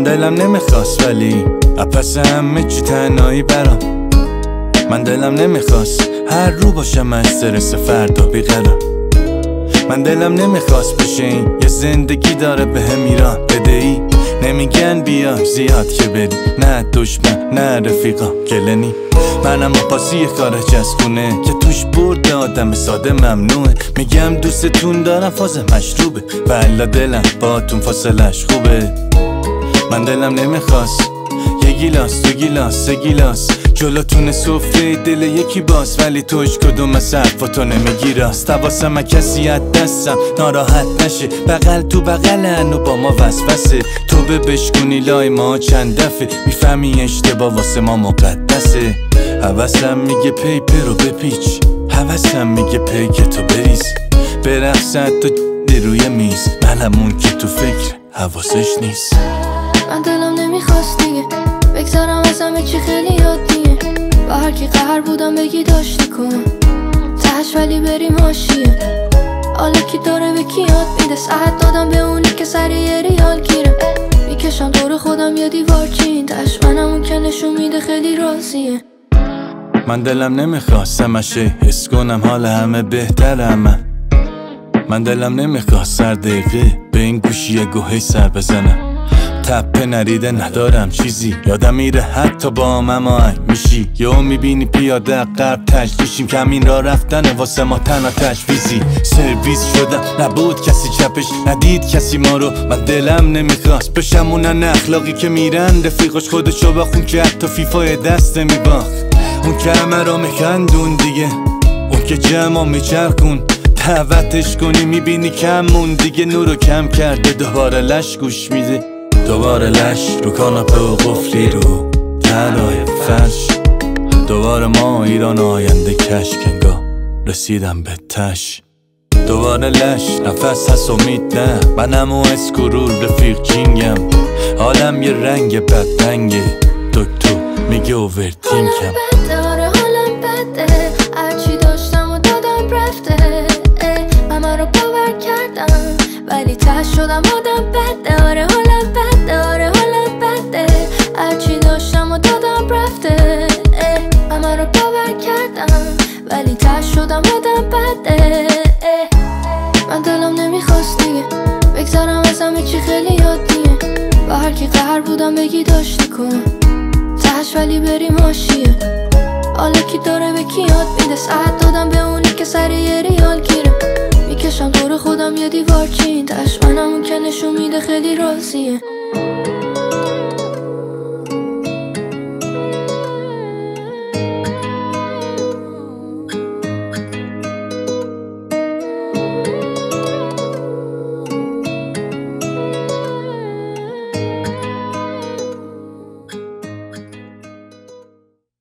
من دلم نمیخواست ولی پس همه چی تنهایی برام. من دلم نمیخواست هر رو باشم استرس فردا بیقرار. من دلم نمیخواست بشه این یه زندگی داره به هم ایران بدهی. نمیگن بیا زیاد که بری، نه دشمن نه رفیقا گلنی. منم پاسی یه خارج از خونه که توش برد آدم ساده ممنوعه. میگم دوستتون دارم فاز مشروبه، والا دلم باتون فاصلش خوبه. من دلم نمیخواست یه گیلاس دو گیلاس سه گیلاس جلوتون سفره دل یکی باز، ولی توش کدوم از حرفاتو نمیگی راست. حواسم کسی از دستم ناراحت نشه، بغل تو بغلن و با ما وسوسه. تو بشکنی لای ما چند دفعه، میفهمی اشتباه واسه ما مقدسه. حواسم میگه پیپر رو بپیچ، حواسم میگه پیک تو بریز، برقصد تو روی میز. منم اون که تو فکر حواسش نیست. من دلم نمیخواست دیگه بگذارم از همه چی خیلی یادیه. با هر کی قهر بودم بگی داشتی کن تهش، ولی بریم حاشیه. حالا کی داره به کی یاد میده، ساعت دادم به اونی که سر یه ریال گیره. میکشم دور خودم یه دیوار چین تهش، منم اون که نشون میده خیلی راضیه. من دلم نمیخواست همشه حس کنم حال همه بهترم. من دلم نمیخواست سر دقیقه به این گوشی گوهی سر بزنم. تپه نریده ندارم چیزی، یادم میره حتی با مماهنگ میشی. یهو میبینی پیاده قرب تجلیشیم، کمین را رفتن واسه ما تنها تشویزی. سرویس شدم نبود کسی چپش، ندید کسی ما رو. من دلم نمیخواست بشم اونن اخلاقی که میرن رفیقش خودشو بخون که حتی فیفای دست میباخت. اون که همه را میکندون دیگه، اون که جمع میچرخون دعوتش کنی میبینی کمون دیگه. نورو کم کرده دوباره لش گوش میده، دوباره لش رو کاناپه و قفلی رو تلای فرش. دوباره ما ایران آینده کشک انگار رسیدم به تش. دوباره لش نفس هست امید نه، منم و اسکرول رفیق جینگم. حالم یه رنگ بدرنگه، دکتر میگه اوورتینکم. حالم بده هرچی داشتم و دادم رفته. همه رو باور کردم ولی ته شدم آدم بده. آره حالم بده، آره حالم بده هرچی داشتم و دادم رفته. همه رو باور کردم ولی ته شدم آدم بده. من دلم نمیخواست دیگه بگذارم از همه چی خیلی یادیه. با هر کی قهر بودم بگی داشتی کن تهش، ولی بریم حاشیه. حالا کی داره به کی یاد میده، ساعت دادم به اونی که سر یه ریال گیره. میکشم دور خودم یه دیوار چین تهش، منم اون که نشون میده خیلی راضیه.